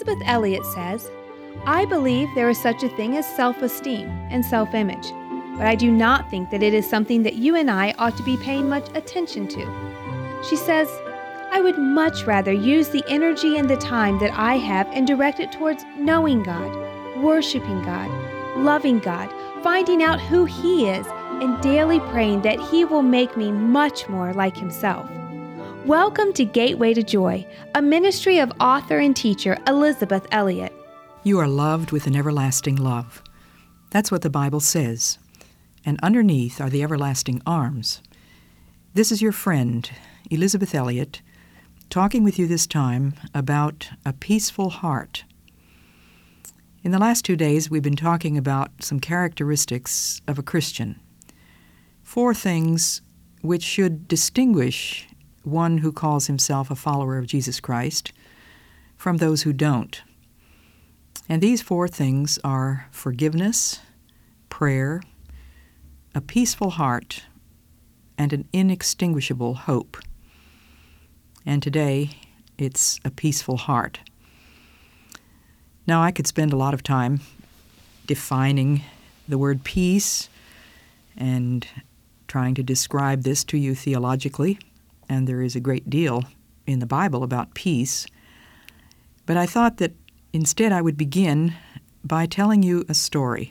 Elisabeth Elliot says, "I believe there is such a thing as self-esteem and self-image, but I do not think that it is something that you and I ought to be paying much attention to." She says, "I would much rather use the energy and the time that I have and direct it towards knowing God, worshiping God, loving God, finding out who He is, and daily praying that He will make me much more like Himself." Welcome to Gateway to Joy, a ministry of author and teacher Elisabeth Elliot. You are loved with an everlasting love. That's what the Bible says. And underneath are the everlasting arms. This is your friend, Elisabeth Elliot, talking with you this time about a peaceful heart. In the last 2 days, we've been talking about some characteristics of a Christian. 4 things which should distinguish one who calls himself a follower of Jesus Christ from those who don't. And these 4 things are forgiveness, prayer, a peaceful heart, and an inextinguishable hope. And today, it's a peaceful heart. Now, I could spend a lot of time defining the word peace and trying to describe this to you theologically, and there is a great deal in the Bible about peace. But I thought that instead I would begin by telling you a story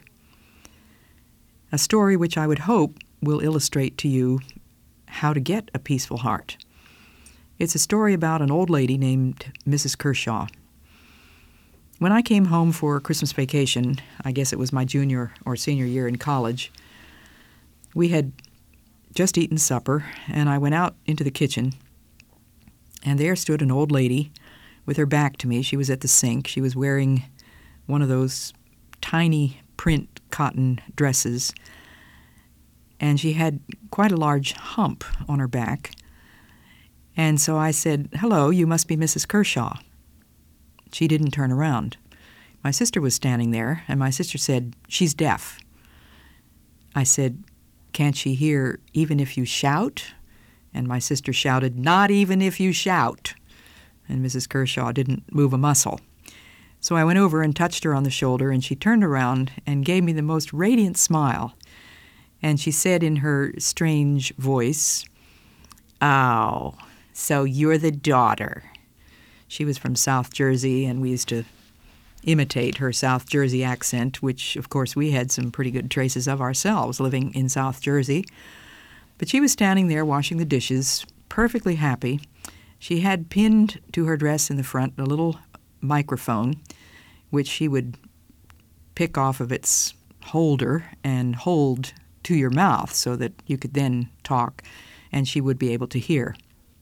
which I would hope will illustrate to you how to get a peaceful heart. It's a story about an old lady named Mrs. Kershaw. When I came home for Christmas vacation, I guess it was my junior or senior year in college, we had just eaten supper, and I went out into the kitchen, and there stood an old lady with her back to me. She was at the sink. She was wearing one of those tiny print cotton dresses, and she had quite a large hump on her back. And so I said, "Hello, you must be Mrs. Kershaw." She didn't turn around. My sister was standing there, and my sister said, "She's deaf." I said, "Can't she hear even if you shout?" And my sister shouted, "Not even if you shout." And Mrs. Kershaw didn't move a muscle. So I went over and touched her on the shoulder, and she turned around and gave me the most radiant smile. And she said in her strange voice, "Oh, so you're the daughter." She was from South Jersey, and we used to imitate her South Jersey accent, which, of course, we had some pretty good traces of ourselves living in South Jersey. But she was standing there washing the dishes, perfectly happy. She had pinned to her dress in the front a little microphone, which she would pick off of its holder and hold to your mouth so that you could then talk, and she would be able to hear.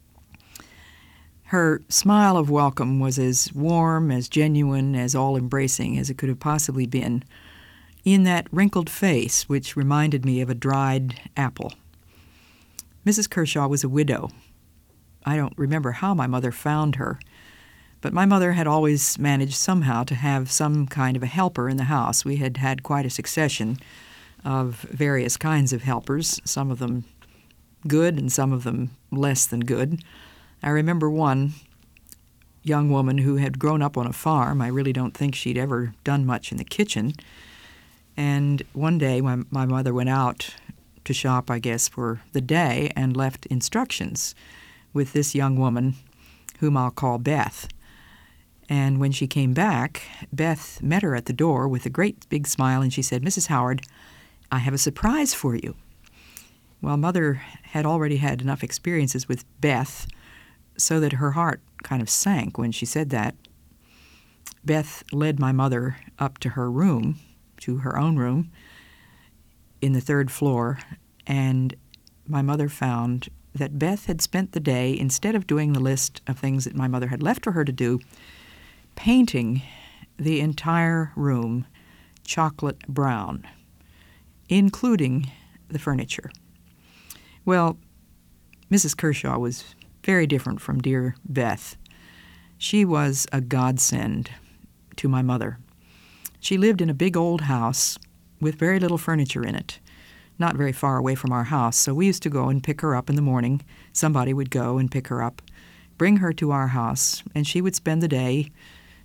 Her smile of welcome was as warm, as genuine, as all-embracing as it could have possibly been, in that wrinkled face which reminded me of a dried apple. Mrs. Kershaw was a widow. I don't remember how my mother found her, but my mother had always managed somehow to have some kind of a helper in the house. We had had quite a succession of various kinds of helpers, some of them good and some of them less than good. I remember one young woman who had grown up on a farm. I really don't think she'd ever done much in the kitchen. And one day my mother went out to shop, I guess, for the day and left instructions with this young woman whom I'll call Beth. And when she came back, Beth met her at the door with a great big smile, and she said, "Mrs. Howard, I have a surprise for you." Well, Mother had already had enough experiences with Beth so that her heart kind of sank when she said that. Beth led my mother up to her room, to her own room, in the 3rd floor, and my mother found that Beth had spent the day, instead of doing the list of things that my mother had left for her to do, painting the entire room chocolate brown, including the furniture. Well, Mrs. Kershaw was very different from dear Beth. She was a godsend to my mother. She lived in a big old house with very little furniture in it, not very far away from our house, so we used to go and pick her up in the morning. Somebody would go and pick her up, bring her to our house, and she would spend the day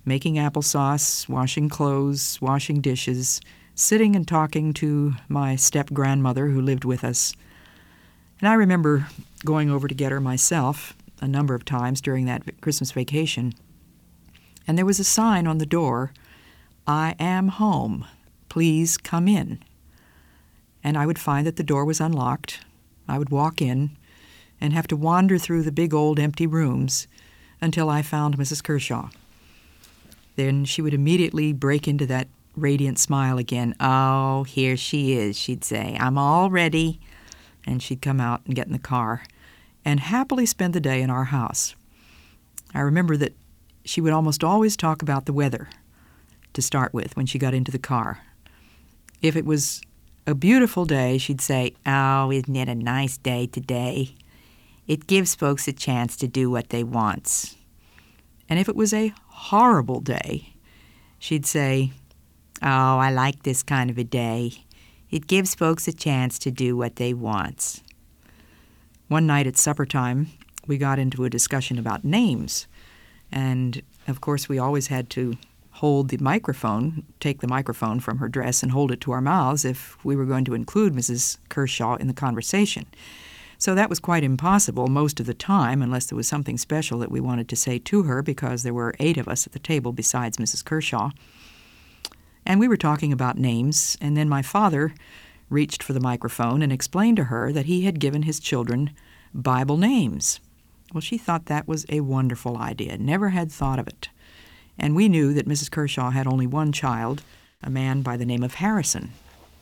making applesauce, washing clothes, washing dishes, sitting and talking to my step-grandmother who lived with us. And I remember going over to get her myself a number of times during that Christmas vacation. And there was a sign on the door, "I am home. Please come in." And I would find that the door was unlocked. I would walk in and have to wander through the big old empty rooms until I found Mrs. Kershaw. Then she would immediately break into that radiant smile again. "Oh, here she is," she'd say. "I'm all ready." And she'd come out and get in the car and happily spend the day in our house. I remember that she would almost always talk about the weather to start with when she got into the car. If it was a beautiful day, she'd say, "Oh, isn't it a nice day today? It gives folks a chance to do what they wants." And if it was a horrible day, she'd say, "Oh, I like this kind of a day. It gives folks a chance to do what they wants." One night at supper time, we got into a discussion about names. And, of course, we always had to hold the microphone, take the microphone from her dress and hold it to our mouths if we were going to include Mrs. Kershaw in the conversation. So that was quite impossible most of the time, unless there was something special that we wanted to say to her, because there were 8 of us at the table besides Mrs. Kershaw. And we were talking about names, and then my father reached for the microphone and explained to her that he had given his children Bible names. Well, she thought that was a wonderful idea, never had thought of it. And we knew that Mrs. Kershaw had only one child, a man by the name of Harrison.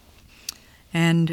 And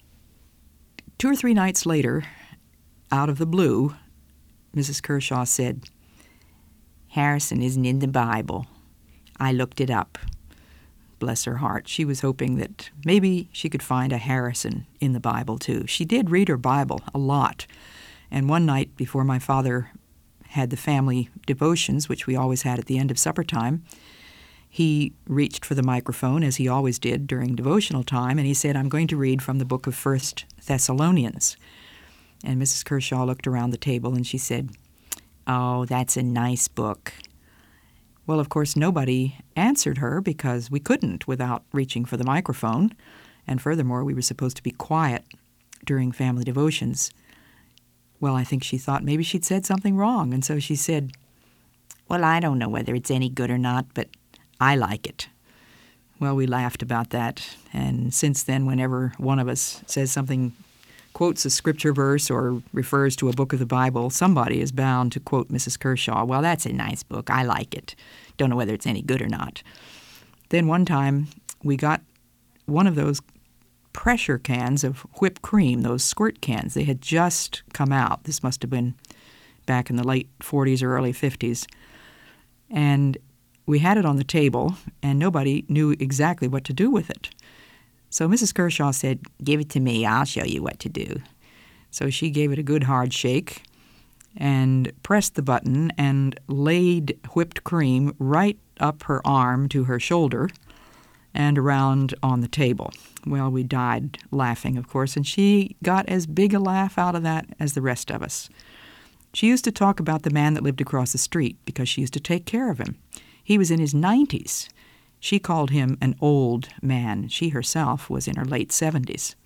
2 or 3 nights later, out of the blue, Mrs. Kershaw said, "Harrison isn't in the Bible. I looked it up." Bless her heart. She was hoping that maybe she could find a Harrison in the Bible, too. She did read her Bible a lot. And one night before my father had the family devotions, which we always had at the end of supper time, he reached for the microphone, as he always did during devotional time, and he said, "I'm going to read from the book of 1 Thessalonians. And Mrs. Kershaw looked around the table and she said, "Oh, that's a nice book." Well, of course, nobody answered her because we couldn't without reaching for the microphone. And furthermore, we were supposed to be quiet during family devotions. Well, I think she thought maybe she'd said something wrong, and so she said, "Well, I don't know whether it's any good or not, but I like it." Well, we laughed about that, and since then, whenever one of us says something, quotes a scripture verse or refers to a book of the Bible, somebody is bound to quote Mrs. Kershaw. "Well, that's a nice book. I like it. Don't know whether it's any good or not." Then one time, we got one of those pressure cans of whipped cream, those squirt cans. They had just come out. This must have been back in the late 40s or early 50s. And we had it on the table, and nobody knew exactly what to do with it. So Mrs. Kershaw said, "Give it to me. I'll show you what to do." So she gave it a good hard shake and pressed the button and laid whipped cream right up her arm to her shoulder and around on the table. Well, we died laughing, of course, and she got as big a laugh out of that as the rest of us. She used to talk about the man that lived across the street because she used to take care of him. He was in his 90s. She called him an old man. She herself was in her late 70s.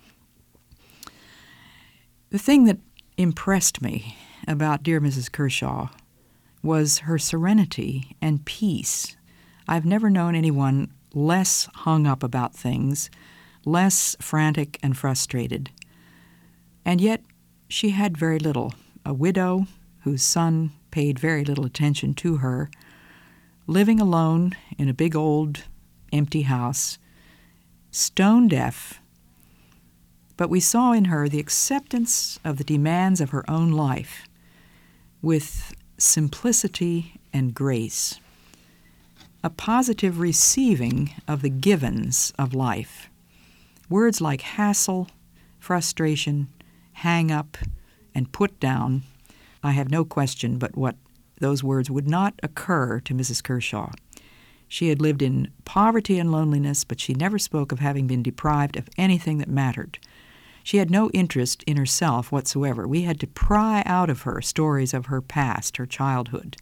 The thing that impressed me about dear Mrs. Kershaw was her serenity and peace. I've never known anyone less hung up about things, less frantic and frustrated. And yet she had very little. A widow whose son paid very little attention to her, living alone in a big old empty house, stone deaf. But we saw in her the acceptance of the demands of her own life with simplicity and grace, a positive receiving of the givens of life. Words like hassle, frustration, hang up, and put down, I have no question but what those words would not occur to Mrs. Kershaw. She had lived in poverty and loneliness, but she never spoke of having been deprived of anything that mattered. She had no interest in herself whatsoever. We had to pry out of her stories of her past, her childhood,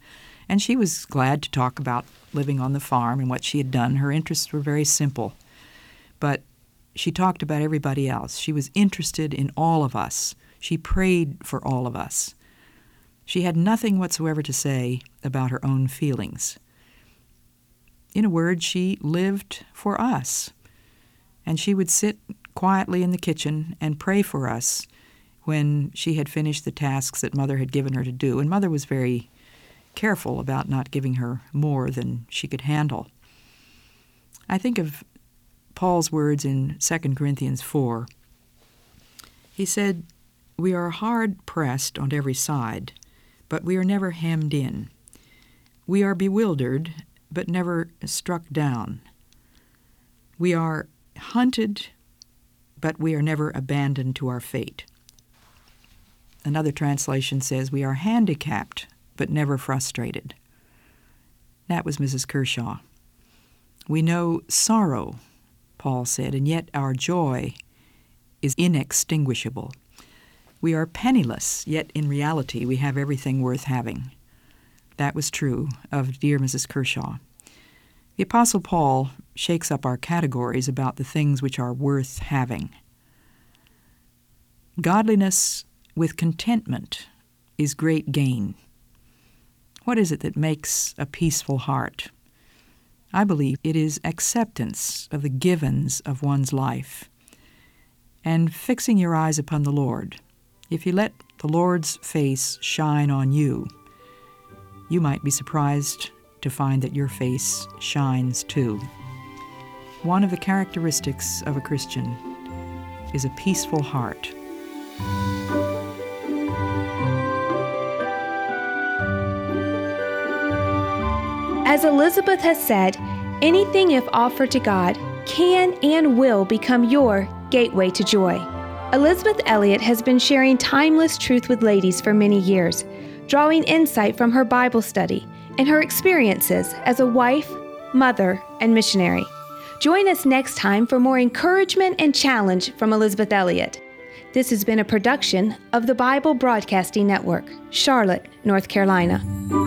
And she was glad to talk about living on the farm and what she had done. Her interests were very simple. But she talked about everybody else. She was interested in all of us. She prayed for all of us. She had nothing whatsoever to say about her own feelings. In a word, she lived for us. And she would sit quietly in the kitchen and pray for us when she had finished the tasks that Mother had given her to do. And Mother was very careful about not giving her more than she could handle. I think of Paul's words in 2 Corinthians 4. He said, "We are hard pressed on every side, but we are never hemmed in. We are bewildered, but never struck down. We are hunted, but we are never abandoned to our fate." Another translation says, "We are handicapped, but never frustrated." That was Mrs. Kershaw. "We know sorrow," Paul said, "and yet our joy is inextinguishable. We are penniless, yet in reality we have everything worth having." That was true of dear Mrs. Kershaw. The Apostle Paul shakes up our categories about the things which are worth having. Godliness with contentment is great gain. What is it that makes a peaceful heart? I believe it is acceptance of the givens of one's life and fixing your eyes upon the Lord. If you let the Lord's face shine on you, you might be surprised to find that your face shines too. One of the characteristics of a Christian is a peaceful heart. As Elizabeth has said, anything if offered to God can and will become your gateway to joy. Elizabeth Elliot has been sharing timeless truth with ladies for many years, drawing insight from her Bible study and her experiences as a wife, mother, and missionary. Join us next time for more encouragement and challenge from Elizabeth Elliot. This has been a production of the Bible Broadcasting Network, Charlotte, North Carolina.